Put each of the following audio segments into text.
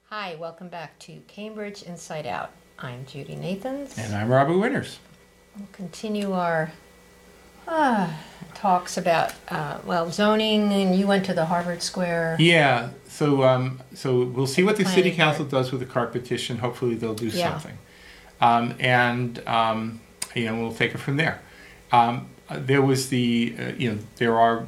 Hi, welcome back to Cambridge Inside Out. I'm Judy Nathans. And I'm Robert Winters. We'll continue our talks about, zoning, and you went to the Harvard Square. Yeah, so we'll see what the city Planning council board. does with the CART petition. Hopefully they'll do Yeah. something. We'll take it from there. There was there are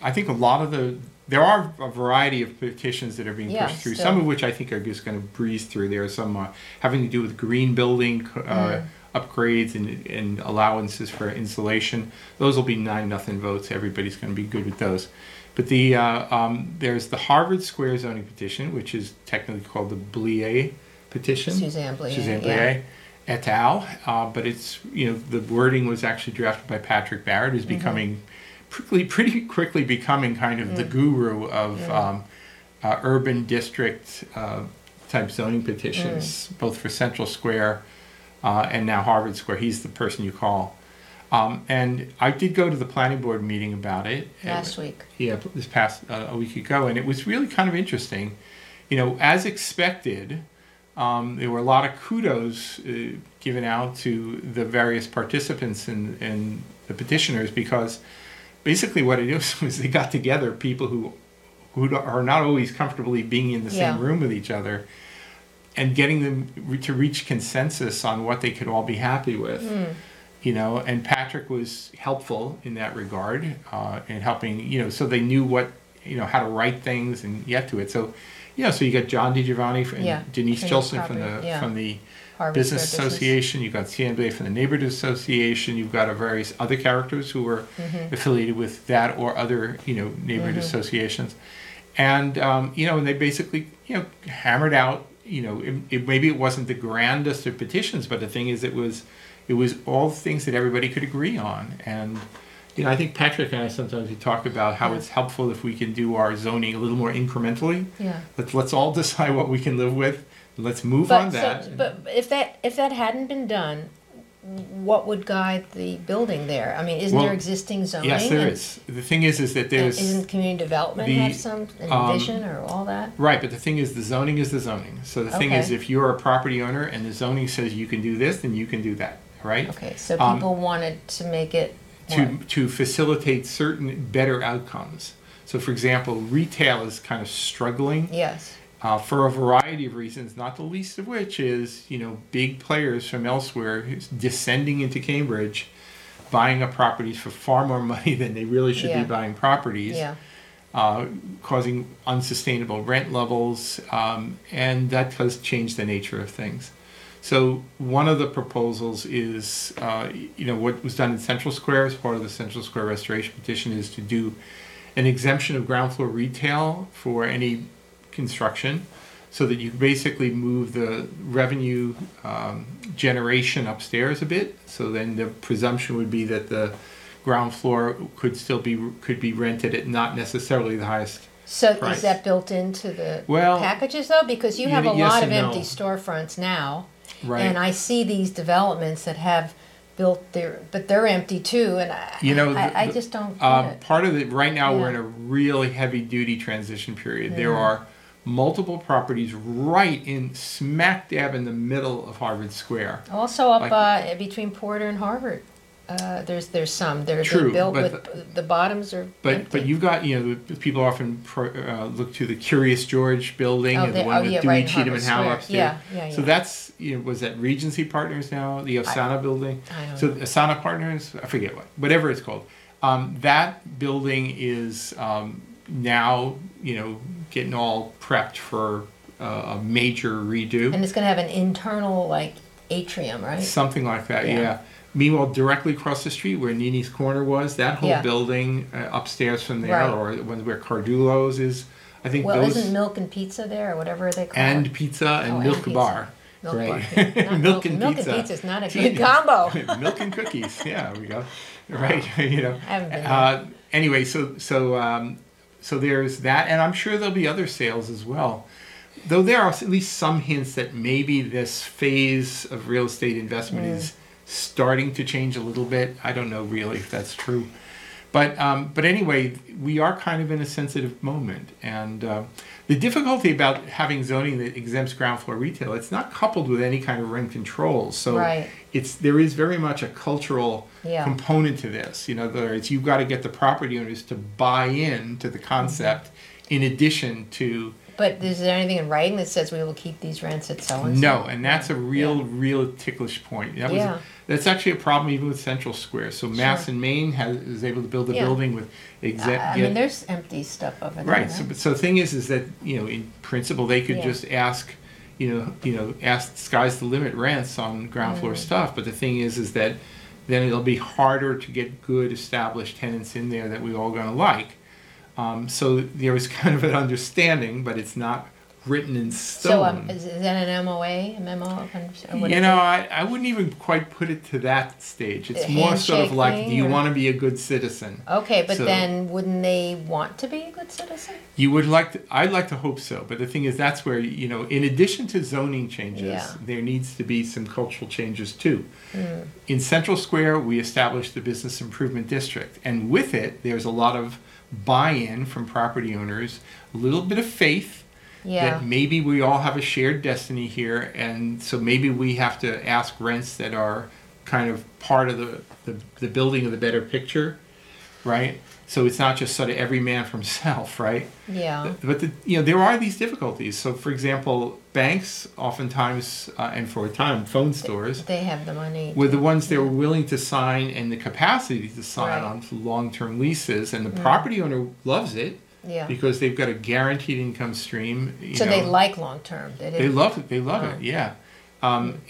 a variety of petitions that are being Yeah, pushed through, still. some of which I think are just going to breeze through. There are some having to do with green building upgrades and allowances for insulation. Those will be 9-0 votes. Everybody's going to be good with those. But there's the Harvard Square zoning petition, which is technically called the Blier petition. Suzanne Blier, Suzanne yeah. Blier et al. But it's, the wording was actually drafted by Patrick Barrett, who's becoming pretty quickly becoming kind of the guru of urban district type zoning petitions, both for Central Square and now Harvard Square. He's the person you call. And I did go to the planning board meeting about it. Last week. Yeah, this past a week ago, and it was really kind of interesting. As expected, there were a lot of kudos given out to the various participants and the petitioners, because basically what it is was they got together people who are not always comfortably being in the same room with each other, and getting them to reach consensus on what they could all be happy with. And Patrick was helpful in that regard, in helping, so they knew what, how to write things and get to it. So, so you got John DiGiovanni and Denise Chilson from the Harvard Business Square Association. You've got Suzanne Blier from the Neighborhood Association. You've got various other characters who were affiliated with that or other, neighborhood associations. And, and they basically, hammered out, maybe it wasn't the grandest of petitions, but the thing is it was all things that everybody could agree on. And, I think Patrick and I sometimes we talk about how it's helpful if we can do our zoning a little more incrementally. Yeah. Let's all decide what we can live with. Let's move on that. But if that hadn't been done, what would guide the building there? I mean, isn't there existing zoning? Yes, there is. The thing is that there's... Isn't community development have some vision or all that? Right, but the thing is the zoning is the zoning. So the thing is, if you're a property owner and the zoning says you can do this, then you can do that, right? Okay, so people wanted to make it... To facilitate certain better outcomes. So, for example, retail is kind of struggling. Yes. For a variety of reasons, not the least of which is, big players from elsewhere who's descending into Cambridge, buying up properties for far more money than they really should be buying properties, causing unsustainable rent levels, and that does change the nature of things. So one of the proposals is, what was done in Central Square as part of the Central Square Restoration Petition is to do an exemption of ground floor retail for any construction, so that you basically move the revenue generation upstairs a bit. So then the presumption would be that the ground floor could be rented at not necessarily the highest So price. Is that built into the packages though? Because you have a yes lot of and no. empty storefronts now. Right. And I see these developments that have built but they're empty too, and I just don't get it. Part of it, right now we're in a really heavy-duty transition period. There are multiple properties right in smack dab in the middle of Harvard Square. Also up between Porter and Harvard. There's some. They're built with the bottoms are empty. But you've got, people often look to the Curious George building, and the one with Dewey, Cheatham, and Howe upstairs. Yeah. So that's, was that Regency Partners now, the Osana building? I don't So know. Osana Partners, I forget whatever it's called. That building is now, getting all prepped for a major redo. And it's going to have an internal atrium, right? Something like that, yeah. Meanwhile, directly across the street where Nini's Corner was, that whole building upstairs from there, or where Cardulo's is, I think isn't Milk and Pizza there, or whatever they call it? And pizza and Milk Bar. Milk right. Bar. Yeah. Milk and Milk pizza. and pizza is not a good combo. Milk and cookies. Yeah, there we go. Right. I haven't been there. Anyway, so there's that, and I'm sure there'll be other sales as well. Though there are at least some hints that maybe this phase of real estate investment is starting to change a little bit. I don't know really if that's true. But anyway, we are kind of in a sensitive moment, and the difficulty about having zoning that exempts ground floor retail, it's not coupled with any kind of rent control. So there is very much a cultural component to this. In other words, you've got to get the property owners to buy in to the concept, in addition to. But is there anything in writing that says we will keep these rents at so and so? No, and that's a real ticklish point. That's actually a problem even with Central Square. So Mass and Main is able to build a building with I mean, there's empty stuff over there. Right. So the thing is that in principle they could just ask, ask sky's the limit rents on ground floor stuff. But the thing is that then it'll be harder to get good established tenants in there that we're all going to like. So there is kind of an understanding, but it's not written in stone. So is that an MOA, a memo of understanding? I wouldn't even quite put it to that stage. It's more sort of like, do you want to be a good citizen? Okay, but then wouldn't they want to be a good citizen? You would like to. I'd like to hope so. But the thing is, that's where, in addition to zoning changes, there needs to be some cultural changes too. In Central Square, we established the Business Improvement District. And with it, there's a lot of buy-in from property owners, a little bit of faith that maybe we all have a shared destiny here, and so maybe we have to ask rents that are kind of part of the building of the better picture, right? So it's not just sort of every man for himself, right? Yeah. But there are these difficulties. So, for example, banks oftentimes, and for a time, phone stores, they have the money. Were the ones that were willing to sign and the capacity to sign on long-term leases, and the property owner loves it. Yeah. Because they've got a guaranteed income stream. So they like long-term. They love it. They love it. Yeah. But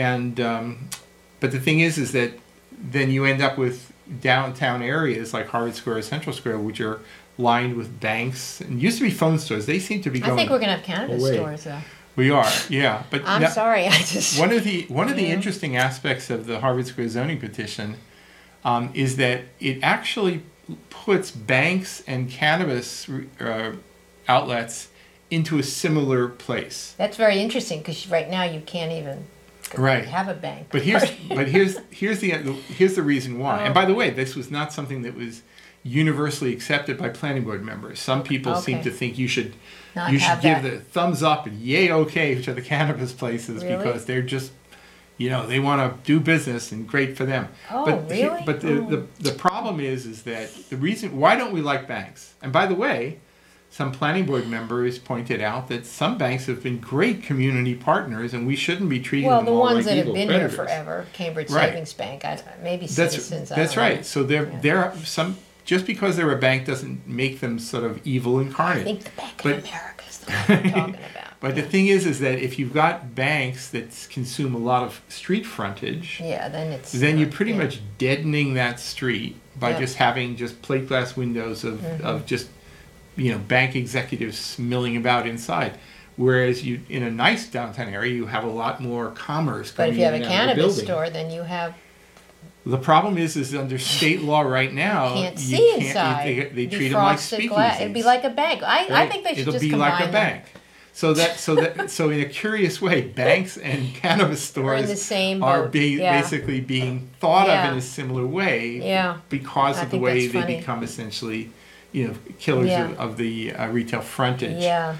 the thing is that then you end up with downtown areas like Harvard Square or Central Square, which are lined with banks. And used to be phone stores. They seem to be going. I think we're going to have cannabis stores, though. We are, yeah. But I'm sorry, I just. One of the interesting aspects of the Harvard Square zoning petition is that it actually puts banks and cannabis outlets into a similar place. That's very interesting because right now you can't even have a bank. But here's the reason why. And by the way, this was not something that was universally accepted by planning board members. Some people seem to think you should give the thumbs up and yay okay to the cannabis places because they're just they want to do business and great for them. Really? But the problem is that the reason why don't we like banks? And by the way, some planning board members pointed out that some banks have been great community partners, and we shouldn't be treating them all like evil predators. Well, the ones that have been here forever, Cambridge Savings Bank, maybe Citizens. That's right. So there are some. Just because they're a bank doesn't make them sort of evil incarnate. I think the Bank of America is the one we're talking about. But the thing is that if you've got banks that consume a lot of street frontage, then you're pretty much deadening that street by just having plate glass windows of just bank executives milling about inside. Whereas in a nice downtown area, you have a lot more commerce. But if you have a cannabis store, then you have. The problem is under state law right now, you can't see inside. They treat them like speakeasies. It'd be like a bank. I think they should just combine like a bank. So in a curious way, banks and cannabis stores are basically being thought of in a similar way because of the way they become essentially, killers of the retail frontage. Yeah.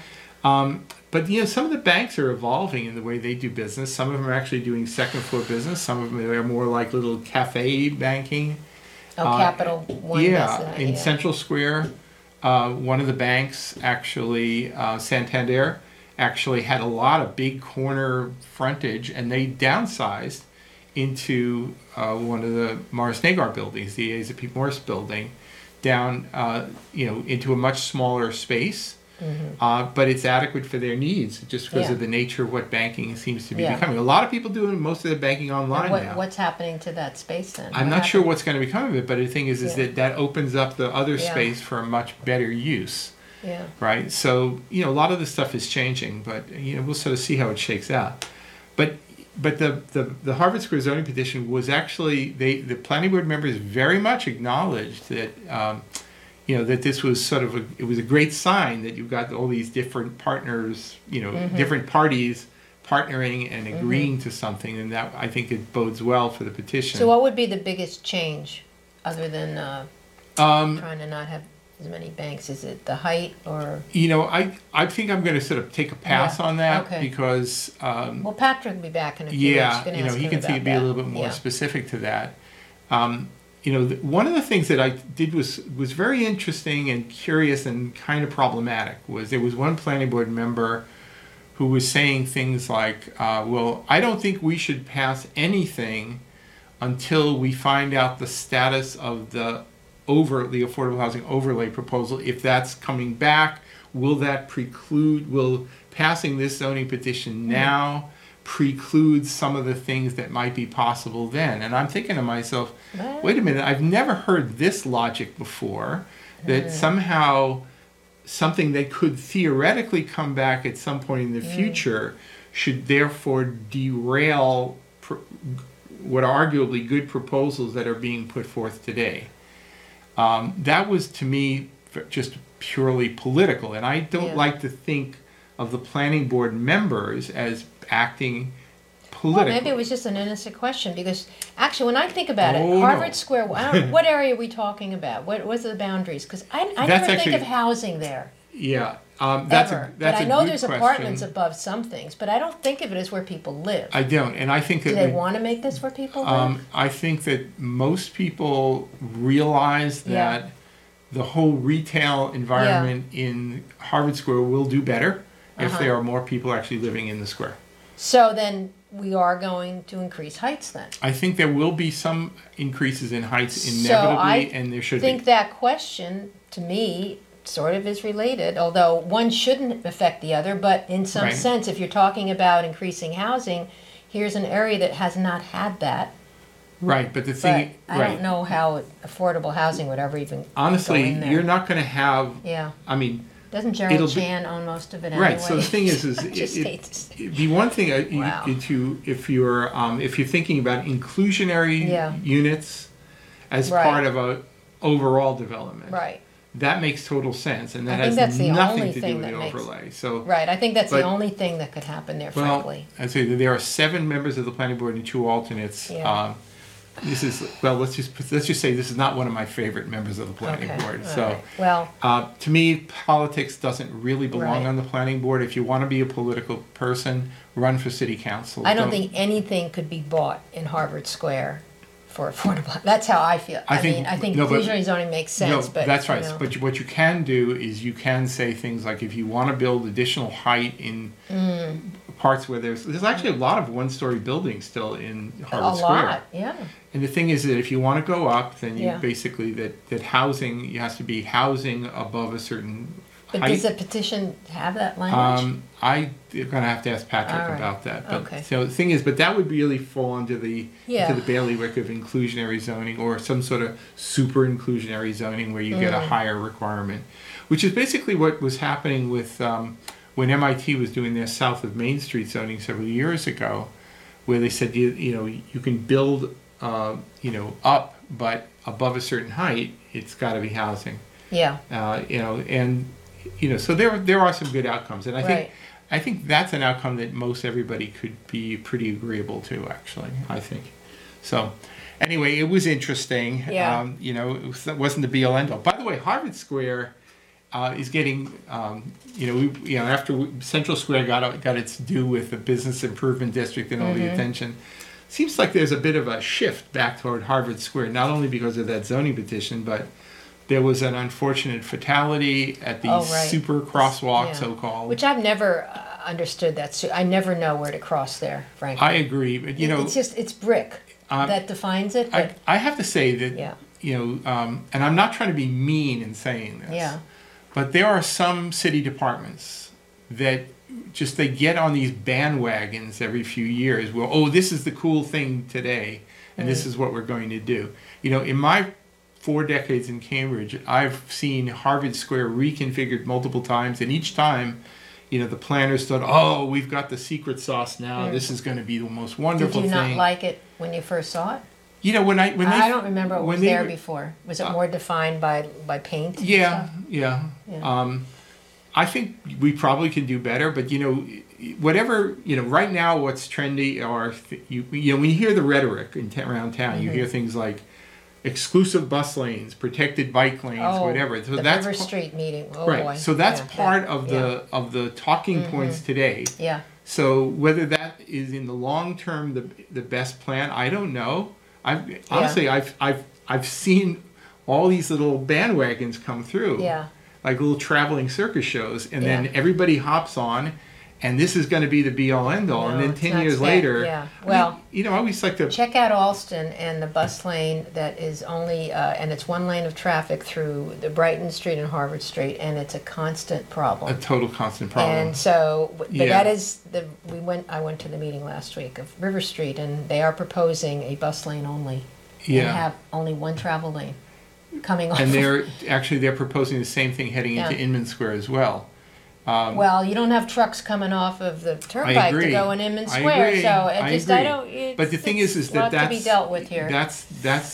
But some of the banks are evolving in the way they do business. Some of them are actually doing second floor business. Some of them are more like little cafe banking. Capital One. In Central Square. One of the banks, actually, Santander, actually had a lot of big corner frontage, and they downsized into one of the Morris Nagar buildings, the Asa P. Morris building, down into a much smaller space. But it's adequate for their needs just because of the nature of what banking seems to be becoming. A lot of people doing most of their banking online now. What's happening to that space then? I'm not sure what's going to become of it, but the thing is that opens up the other space for a much better use. Yeah. Right? So, a lot of this stuff is changing, but, we'll sort of see how it shakes out. But the Harvard Square zoning petition was actually, the planning board members very much acknowledged that that this was it was a great sign that you've got all these different partners, different parties partnering and agreeing to something, and that I think it bodes well for the petition. So what would be the biggest change other than Trying to not have as many banks. Is it the height or? I think I'm going to sort of take a pass on that because. Well, Patrick will be back in a few weeks. He can be a little bit more specific to that. One of the things that I did was very interesting and curious and kind of problematic was there was one planning board member who was saying things like, well, I don't think we should pass anything until we find out the status of the affordable housing overlay proposal. If that's coming back, will passing this zoning petition now preclude some of the things that might be possible then? And I'm thinking to myself, wait a minute, I've never heard this logic before, that somehow something that could theoretically come back at some point in the future should therefore derail what are arguably good proposals that are being put forth today. That was, to me, just purely political. And I don't like to think of the planning board members as acting politically. Well, maybe it was just an innocent question, because actually when I think about it, Harvard Square, what area are we talking about? What's the boundaries? Because I never think of housing there. Yeah. That's but I know there's question. Apartments above some things, but I don't think of it as where people live. I don't, and I think that do they want to make this where people live? I think that most people realize that the whole retail environment in Harvard Square will do better if there are more people actually living in the square. So then we are going to increase heights then. I think there will be some increases in heights inevitably, and there should be. I think that question, to me, sort of is related, although one shouldn't affect the other, but in some sense, if you're talking about increasing housing, here's an area that has not had that. Right, but the thing... I don't know how affordable housing would ever even honestly, go in there. You're not going to have... I mean... Doesn't Gerald Chan own most of it anyway? Right, so the thing is the one thing if you're thinking about inclusionary units as part of a overall development. Right. That makes total sense, and that has nothing to do with the overlay. I think that's the only thing that could happen there, frankly. I'd say that there are 7 members of the planning board and 2 alternates. This is let's just say this is not one of my favorite members of the planning board. So, to me, politics doesn't really belong on the planning board. If you want to be a political person, run for city council. I don't think anything could be bought in Harvard Square for affordable. That's how I feel. I think inclusionary zoning makes sense. But that's right. But what you can do is you can say things like, if you want to build additional height in parts where there's actually a lot of one-story buildings still in Harvard Square. A lot, yeah. And the thing is that if you want to go up, then you basically that housing, you have to be housing above a certain height. But does the petition have that language? I'm going to have to ask Patrick about that. But, so the thing is, but that would really fall into the bailiwick of inclusionary zoning, or some sort of super inclusionary zoning where you get a higher requirement, which is basically what was happening with when MIT was doing their south of Main Street zoning several years ago, where they said you can build up, but above a certain height, it's got to be housing. Yeah. So there are some good outcomes, and I think that's an outcome that most everybody could be pretty agreeable to. Actually, I think. So, anyway, it was interesting. Yeah. It wasn't the be-all end-all. By the way, Harvard Square is getting, after Central Square got its due with the business improvement district and all the attention. Seems like there's a bit of a shift back toward Harvard Square, not only because of that zoning petition, but there was an unfortunate fatality at the super crosswalk, so-called. Which I've never understood that. I never know where to cross there, frankly. I agree, but it's brick that defines it. But I have to say that, and I'm not trying to be mean in saying this, but there are some city departments that they get on these bandwagons every few years where, this is the cool thing today, and this is what we're going to do. In my 4 decades in Cambridge, I've seen Harvard Square reconfigured multiple times, and each time, the planners thought, we've got the secret sauce now. This is going to be the most wonderful thing. Did you not like it when you first saw it? I don't remember what was there before. Was it more defined by paint? Yeah. I think we probably can do better, but whatever, right now what's trendy are when you hear the rhetoric around town, you hear things like exclusive bus lanes, protected bike lanes, whatever. So the that's River Street meeting. Oh right. boy. So that's part of the talking points today. Yeah. So whether that is in the long term the best plan, I don't know. I've seen all these little bandwagons come through. Yeah. Like little traveling circus shows, and then everybody hops on, and this is going to be the be-all, end-all. No, and then it's 10 not years that. later, Yeah. Well, I always like to check out Alston and the bus lane that is only, and it's one lane of traffic through the Brighton Street and Harvard Street, and it's a constant problem. a total constant problem. And so, but Yeah. that is I went to the meeting last week of River Street, and they are proposing a bus lane only, and have only one travel lane coming off. And they're proposing the same thing heading into Inman Square as well. Well, you don't have trucks coming off of the turnpike to go in Inman Square, so I don't. But the thing is that's to be dealt with here. That's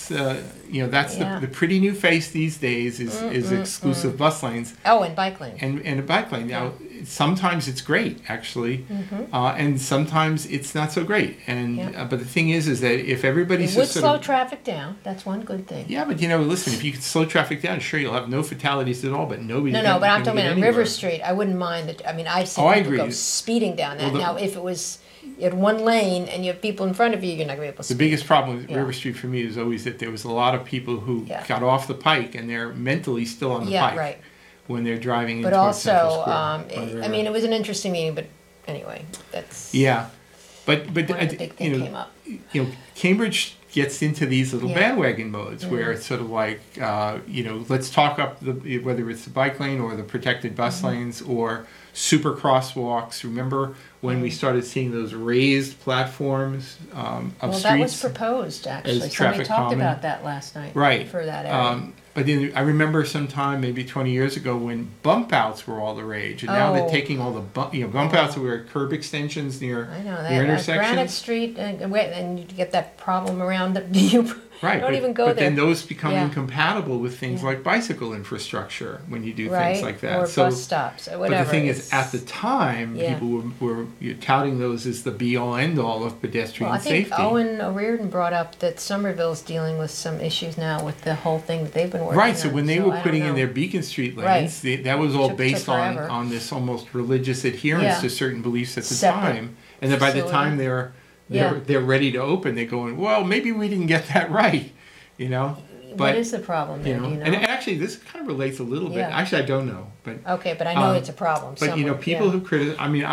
the pretty new face these days is exclusive bus lanes. Oh, and bike lanes. And a bike lane. Now, sometimes it's great actually, and sometimes it's not so great. And but the thing is that if everybody's it would slow traffic down. That's one good thing. Yeah, but listen, if you can slow traffic down, sure you'll have no fatalities at all, but nobody. No, but I'm talking about on River Street. I wouldn't mind that. I mean, I've seen people go speeding down that. Now, if it was at one lane and you have people in front of you, you're not going to be able to speed. The biggest problem with River Street for me is always that there was a lot of people who got off the pike and they're mentally still on the pike. Right. When they're driving into Central Square. I mean, it was an interesting meeting, but anyway, that's but one of the big thing came up. Cambridge gets into these little bandwagon modes where it's sort of like let's talk up whether it's the bike lane or the protected bus lanes or super crosswalks. Remember when we started seeing those raised platforms of streets? That was proposed actually. Somebody talked about that last night. Right. For that area. But then I remember sometime, maybe 20 years ago, when bump outs were all the rage, and now they're taking all the bump outs were curb extensions near intersections. Granite Street, and you get that problem around the Right, don't even go but there. then those become incompatible with things like bicycle infrastructure when you do things like that. Or bus stops, or whatever. But the thing is, at the time, people were touting those as the be-all, end-all of pedestrian safety. I think Owen O'Riordan brought up that Somerville's dealing with some issues now with the whole thing that they've been working on. Right, so when they were putting in their Beacon Street lanes, that was all based on this almost religious adherence to certain beliefs at the time. And then by the time they're ready to open, they're going, well, maybe we didn't get that right, But, what is the problem there, do you know? And actually, this kind of relates a little bit. Actually, I don't know, but okay, but I know it's a problem. But people who criticize. I mean,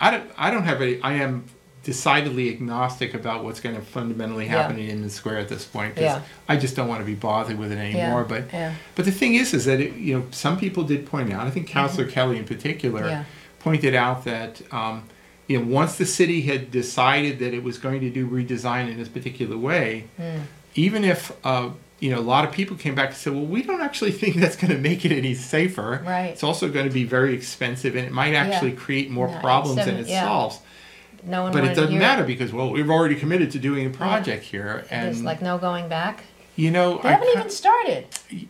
I am decidedly agnostic about what's going to fundamentally happen in Inman Square at this point because I just don't want to be bothered with it anymore. But the thing is that some people did point out. I think Councilor Kelly in particular pointed out that. Once the city had decided that it was going to do redesign in this particular way, even if a lot of people came back and said, well, we don't actually think that's going to make it any safer. Right. It's also going to be very expensive, and it might actually create more problems than it solves. No one but it doesn't matter because, we've already committed to doing a project here. And there's like no going back? They haven't even started.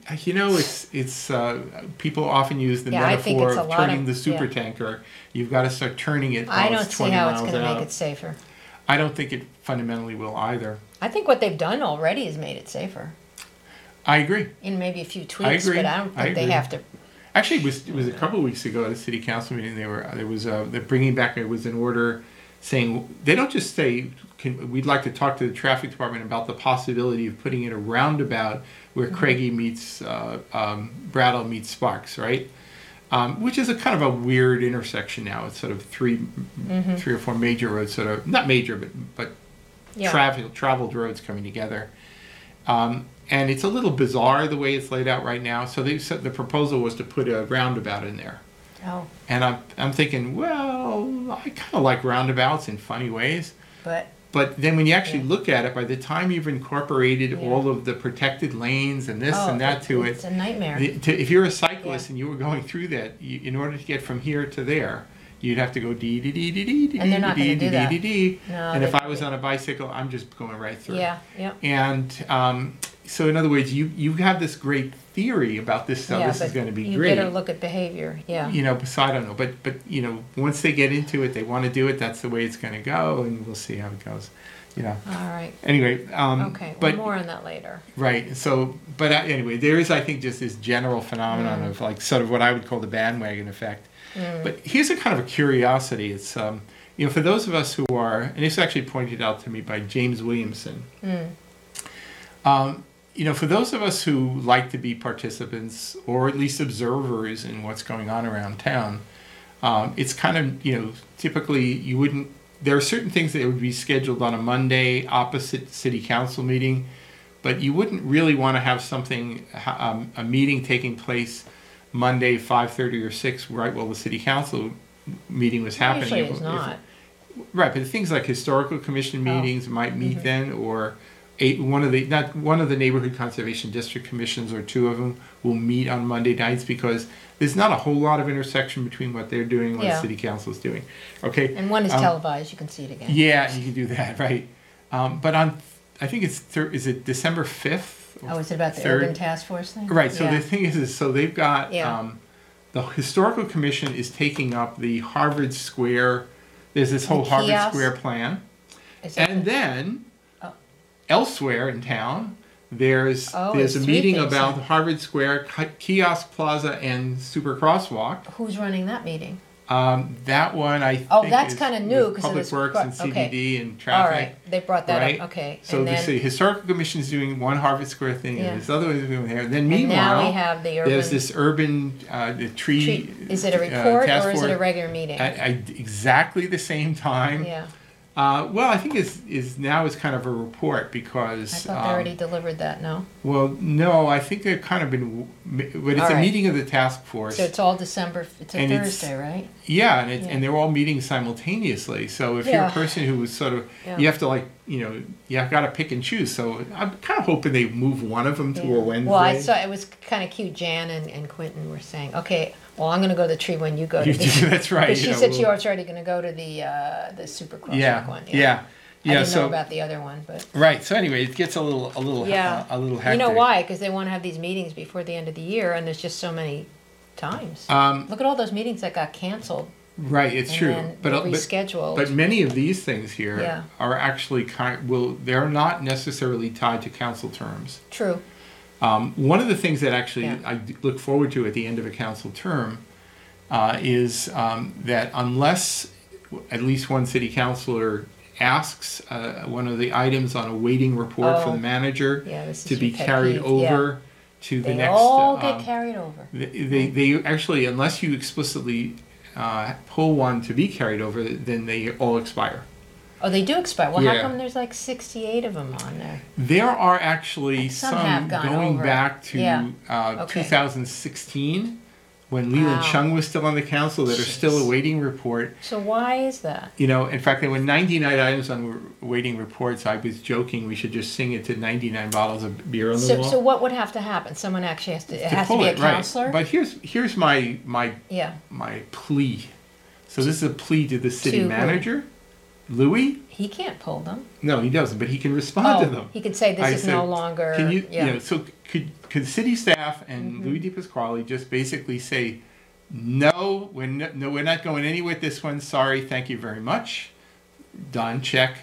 It's people often use the metaphor of turning the super tanker. You've got to start turning it. I don't see how it's going to make it safer. I don't think it fundamentally will either. I think what they've done already has made it safer. I agree. In maybe a few tweaks, but I don't think they have to. Actually, it was a couple of weeks ago at a city council meeting. They're bringing back. It was an order saying they don't just say we'd like to talk to the traffic department about the possibility of putting in a roundabout where Craigie meets Brattle meets Sparks, right? Which is a kind of a weird intersection now. It's sort of three or four major roads, sort of not major, but traveled roads coming together. And it's a little bizarre the way it's laid out right now. So they said the proposal was to put a roundabout in there. Oh. And I'm thinking, well, I kind of like roundabouts in funny ways. But then when you actually look at it, by the time you've incorporated all of the protected lanes and this and that to it's a nightmare. If you're a cyclist and you were going through that, in order to get from here to there, you'd have to go dee-dee-dee-dee-dee-dee-dee-dee-dee-dee. And they're not going to do that. And if I was on a bicycle, I'm just going right through. Yeah. And so in other words, you have this great theory about this stuff. This is going to be great. You better look at behavior. Yeah. So I don't know, but once they get into it, they want to do it. That's the way it's going to go, and we'll see how it goes. Yeah. All right. Anyway, Okay. but More on that later. right. So, but anyway, there is, I think, just this general phenomenon of like sort of what I would call the bandwagon effect. But here's a kind of a curiosity. It's for those of us who are, and it's actually pointed out to me by James Williamson. For those of us who like to be participants or at least observers in what's going on around town, it's kind of, typically you wouldn't, there are certain things that would be scheduled on a Monday opposite city council meeting, but you wouldn't really want to have something, a meeting taking place Monday, 5:30 or 6, right while the city council meeting was happening. Usually it's not. Right, but things like historical commission meetings might meet then, or one of the neighborhood conservation district commissions or two of them will meet on Monday nights because there's not a whole lot of intersection between what they're doing and what the city council is doing. Okay. And one is televised; you can see it again. Yeah, you can do that, right? But I think is it December 5th? Oh, is it about the urban task force thing? Right. So the thing is so they've got the historical commission is taking up the Harvard Square. There's this whole Harvard Square plan, and then elsewhere in town, there's a meeting about Harvard Square, Kiosk Plaza, and Super Crosswalk. Who's running that meeting? That one I think that's kind of new because Public Works and CBD and traffic. All right, they brought that up. Okay, so the historical commission is doing one Harvard Square thing, and this other one is doing there. And then meanwhile, now we have the urban. There's this urban the tree. Is it a report or is it a regular meeting? Exactly the same time. Yeah. Well, I think is now is kind of a report because I thought they already delivered that. No. Well, no, I think they've kind of been, but it's a meeting of the task force. So it's all December. It's a Thursday, right? Yeah, and they're all meeting simultaneously. So if you're a person who was sort of, you have to you've got to pick and choose. So I'm kind of hoping they move one of them to a Wednesday. Well, I saw it was kind of cute. Jan and Quentin were saying, okay. Well, I'm going to go to the tree when you go to the That's right. Because she said she was already going to go to the Super Crosswalk one. Yeah. I didn't know about the other one, but right. So anyway, it gets a little hectic. You know why? Because they want to have these meetings before the end of the year, and there's just so many times. Look at all those meetings that got canceled. Right, it's true. But rescheduled. But many of these things here are actually they're not necessarily tied to council terms. True. One of the things that actually I look forward to at the end of a council term is that unless at least one city councilor asks one of the items on a waiting report from the manager to be carried over to the next. They all get carried over. They actually, unless you explicitly pull one to be carried over, then they all expire. Oh, they do expire. Well, how come there's like 68 of them on there? There are actually some going over. back to 2016 when Leland Chung was still on the council that are still awaiting report. So why is that? In fact, there were 99 items on waiting reports. I was joking we should just sing it to 99 bottles of beer on the wall. So what would have to happen? Someone actually has to. It has to be a counselor. Right. But here's my plea. So this is a plea to the city manager. Louis? He can't pull them. No, he doesn't, but he can respond to them. He could say this is no longer. Can you, so could city staff and Louis DePasquale just basically say, no, we're not going anywhere with this one. Sorry, thank you very much. Done, check.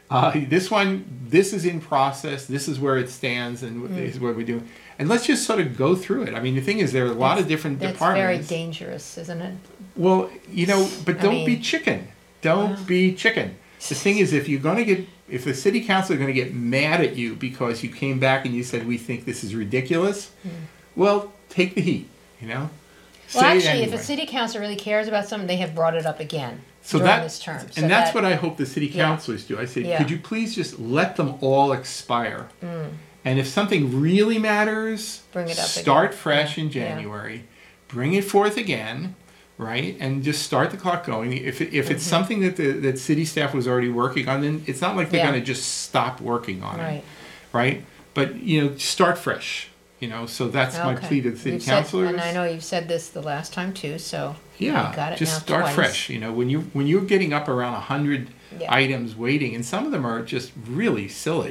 This is in process. This is where it stands, and this is what we're doing. And let's just sort of go through it. I mean, the thing is, there are a lot of different departments. That's very dangerous, isn't it? Well, but don't be chicken. Don't be chicken. The thing is, if the city council are going to get mad at you because you came back and you said, we think this is ridiculous, well, take the heat, Well, actually, if a city council really cares about something, they have brought it up again during this term. And that's what I hope the city councilors do. I say, could you please just let them all expire? And if something really matters, bring it up start fresh in January, bring it forth again. Right, and just start the clock going. If it's something that city staff was already working on, then it's not like they're going to just stop working on it, right? But start fresh. So that's my plea to the city councilors. And I know you've said this the last time too. So got it just now start twice. fresh. When you're getting up around 100 items waiting, and some of them are just really silly.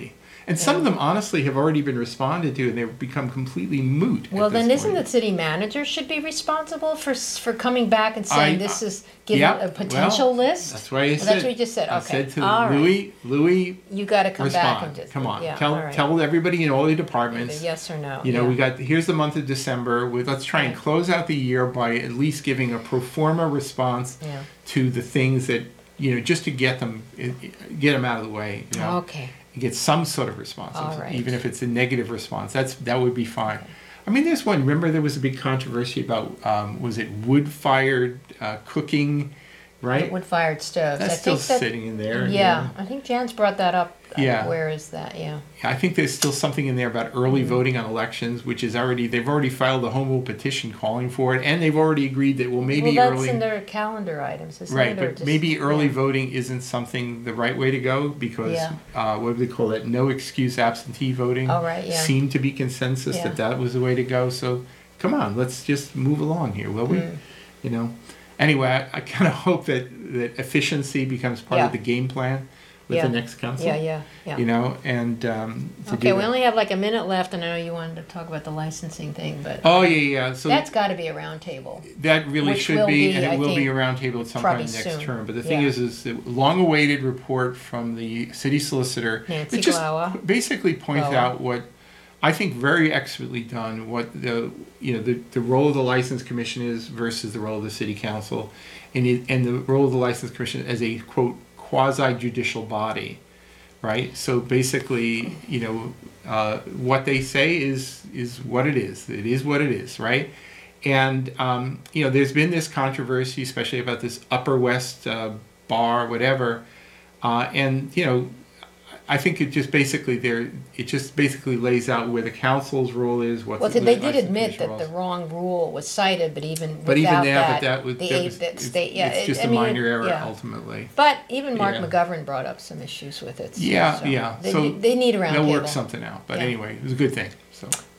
And some of them, honestly, have already been responded to, and they've become completely moot. Well, then isn't point. the city manager should be responsible for coming back and saying this is giving a potential list? That's why I said. That's what you just said. Okay. I said to all Louis, you got to come respond. back and just Come on, yeah, tell everybody in all the departments. Either yes or no. You know, here's the month of December. Let's try and close out the year by at least giving a pro forma response to the things that, you know, just to get them out of the way. You know? Okay. Get some sort of response, even if it's a negative response. That would be fine. Okay. I mean, there's one. Remember, there was a big controversy about was it wood-fired cooking, right? Wood-fired stoves. That's still sitting in there. Yeah, I think Jan's brought that up. Yeah. Where is that? Yeah. I think there's still something in there about early voting on elections, which is they've already filed a home rule petition calling for it, and they've already agreed that maybe that's early. in their calendar items, isn't right, it? but just, maybe early voting isn't something the right way to go because what do they call it? No excuse absentee voting. Oh, right, yeah. Seemed to be consensus that was the way to go. So come on, let's just move along here, will we? You know. Anyway, I kind of hope that efficiency becomes part of the game plan with the next council. Yeah. You know, and okay, we only have like a minute left, and I know you wanted to talk about the licensing thing, but So that's got to be a round table. That really should be, and it will be a round table at some point next soon. term. But the thing is the long-awaited report from the city solicitor Nancy that just Glowa. basically points out what I think very expertly done what the role of the license commission is versus the role of the city council, and the role of the license commission as a quote quasi-judicial body, right? So basically, what they say is what it is. It is what it is, right? And there's been this controversy, especially about this Upper West bar, whatever, and I think it just basically lays out where the council's role is. They did admit that the wrong rule was cited, but even without it's just a minor error ultimately. But even Mark McGovern brought up some issues with it. So So they need a round table. They'll work something out. But anyway, it was a good thing. So.